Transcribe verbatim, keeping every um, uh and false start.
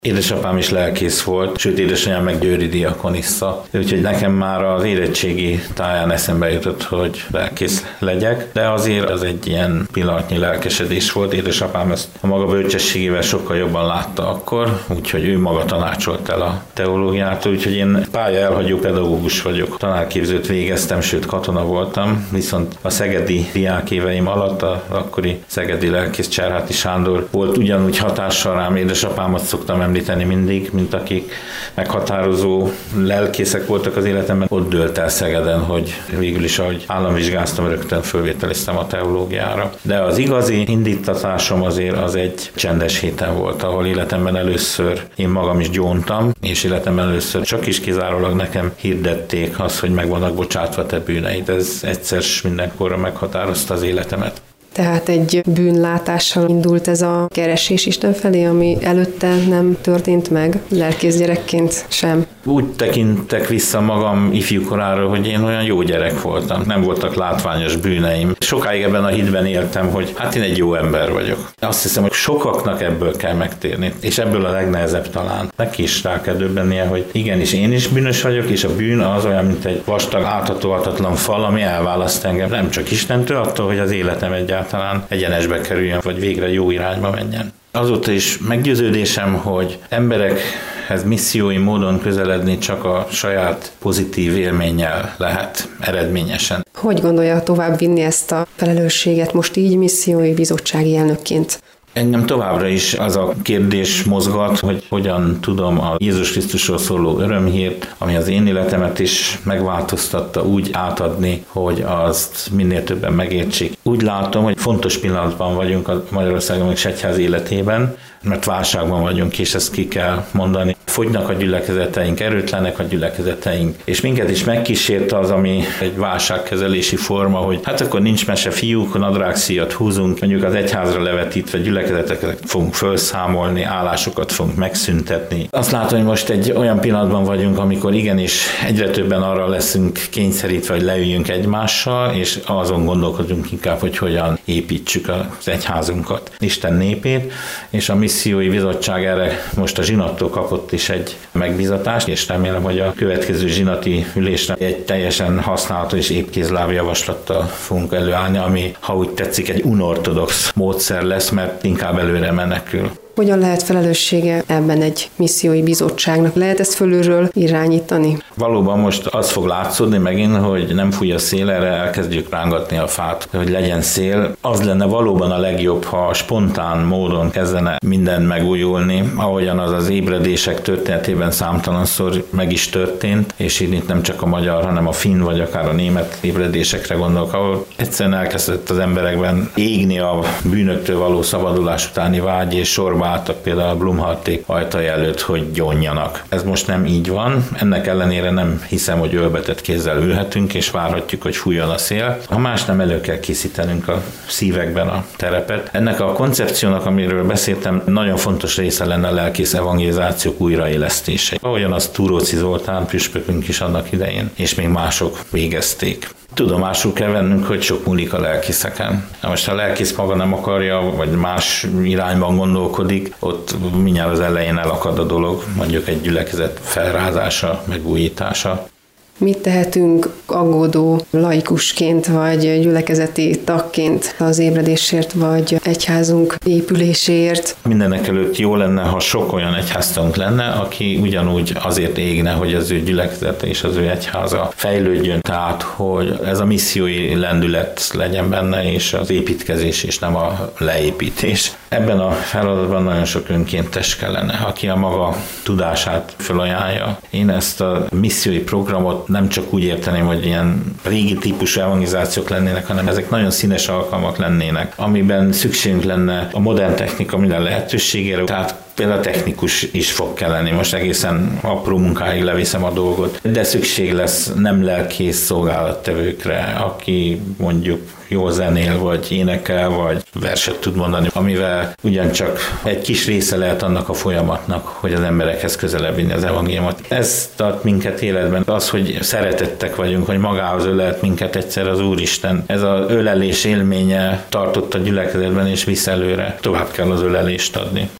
Édesapám is lelkész volt, sőt édesanyám meg győri diakonissza. Úgyhogy nekem már az érettségi táján eszembe jutott, hogy lelkész legyek, de azért az egy ilyen pillanatnyi lelkesedés volt. Édesapám ezt a maga bölcsességével sokkal jobban látta akkor, úgyhogy ő maga tanácsolt el a teológiát, úgyhogy én pálya elhagyó pedagógus vagyok. Tanárképzőt végeztem, sőt katona voltam, viszont a szegedi diákéveim alatt a akkori szegedi lelkész Cserháti Sándor volt ugyanúgy hatással rám. Édesapámat szoktam említeni mindig, mint akik meghatározó lelkészek voltak az életemben. Ott dőlt el Szegeden, hogy végül is, ahogy államvizsgáztam, rögtön fölvételiztem a teológiára. De az igazi indítatásom azért az egy csendes héten volt, ahol életemben először én magam is gyóntam, és életemben először csak is kizárólag nekem hirdették azt, hogy meg vannak bocsátva te bűneid. Ez egyszer mindenkorra meghatározta az életemet. Tehát egy bűnlátással indult ez a keresés Isten felé, ami előtte nem történt meg, lelkész gyerekként sem. Úgy tekintek vissza magam ifjúkorára, hogy én olyan jó gyerek voltam. Nem voltak látványos bűneim. Sokáig ebben a hitben éltem, hogy hát én egy jó ember vagyok. Azt hiszem, hogy sokaknak ebből kell megtérni, és ebből a legnehezebb talán. Neki is rá kell döbbennie, hogy igenis én is bűnös vagyok, és a bűn az olyan, mint egy vastag, áthatóhatatlan fal, ami elválaszt engem nem csak Istentől, attól, hogy az életem egyáltalán egyenesbe kerüljön, vagy végre jó irányba menjen. Azóta is meggyőződésem, hogy emberekhez missziói módon közeledni csak a saját pozitív élménnyel lehet eredményesen. Hogy gondolja tovább vinni ezt a felelősséget most így missziói bizottsági elnökként? Engem továbbra is az a kérdés mozgat, hogy hogyan tudom a Jézus Krisztusról szóló örömhírt, ami az én életemet is megváltoztatta, úgy átadni, hogy azt minél többen megértsék. Úgy látom, hogy fontos pillanatban vagyunk a Magyarországon és egyház életében, mert válságban vagyunk, és ezt ki kell mondani. Fogynak a gyülekezeteink, erőtlenek a gyülekezeteink, és minket is megkísért az, ami egy válságkezelési forma, hogy hát akkor nincs mese fiúk, nadrágszíjat húzunk, mondjuk az egyházra levetítve gyülekezeteket fogunk felszámolni, állásokat fogunk megszüntetni. Azt látom, hogy most egy olyan pillanatban vagyunk, amikor igenis egyre többen arra leszünk kényszerítve, hogy leüljünk egymással, és azon gondolkodunk inkább, hogy hogyan építsük az egyházunkat, Isten népét, és a missziói bizottság erre most a zsinattól kapott is egy megbízatást, és remélem, hogy a következő zsinati ülésre egy teljesen használható és épkézláb javaslattal fogunk előállni, ami, ha úgy tetszik, egy unortodox módszer lesz, mert inkább előre menekül. Hogyan lehet felelőssége ebben egy missziói bizottságnak? Lehet ezt fölülről irányítani? Valóban most az fog látszódni megint, hogy nem fúj a szél, erre elkezdjük rángatni a fát, hogy legyen szél. Az lenne valóban a legjobb, ha spontán módon kezdene minden megújulni, ahogyan az az ébredések történetében számtalanszor meg is történt, és így itt nem csak a magyar, hanem a finn vagy akár a német ébredésekre gondolok, ahol egyszerűen elkezdett az emberekben égni a bűnöktől való szabadulás utáni vágy, és sorba álltak például a Blumharték ajtaj előtt, hogy gyónjanak. Ez most nem így van, ennek ellenére nem hiszem, hogy ölbetett kézzel ülhetünk, és várhatjuk, hogy fújjon a szél. Ha más nem, elő kell készítenünk a szívekben a terepet. Ennek a koncepciónak, amiről beszéltem, nagyon fontos része lenne a lelkész evangelizációk újraélesztése. Ahogyan az Túróczi Zoltán püspökünk is annak idején, és még mások végezték. Tudomásul kell vennünk, hogy sok múlik a lelkészeken. Na most ha a lelkész maga nem akarja, vagy más irányban gondolkodik, ott mindjárt az elején elakad a dolog, mondjuk egy gyülekezet felrázása, megújítása. Mit tehetünk aggódó laikusként, vagy gyülekezeti tagként az ébredésért, vagy egyházunk épüléséért? Mindenek előtt jó lenne, ha sok olyan egyháztank lenne, aki ugyanúgy azért égne, hogy az ő gyülekezete és az ő egyháza fejlődjön, tehát hogy ez a missziói lendület legyen benne, és az építkezés, és nem a leépítés. Ebben a feladatban nagyon sok önkéntes kellene, aki a maga tudását felajánlja. Én ezt a missziói programot nem csak úgy érteném, hogy ilyen régi típusú evangelizációk lennének, hanem ezek nagyon színes alkalmak lennének, amiben szükségünk lenne a modern technika minden lehetőségére, tehát például technikus is fog kelleni, most egészen apró munkáig leviszem a dolgot, de szükség lesz nem lelkész szolgálattevőkre, aki mondjuk jól zenél, vagy énekel, vagy verset tud mondani, amivel ugyancsak egy kis része lehet annak a folyamatnak, hogy az emberekhez közelebb vinni az evangéliumot. Ez tart minket életben, az, hogy szeretettek vagyunk, hogy magához ölelt minket egyszer az Úristen. Ez az ölelés élménye tartott a gyülekezetben és visz előre. Tovább kell az ölelést adni.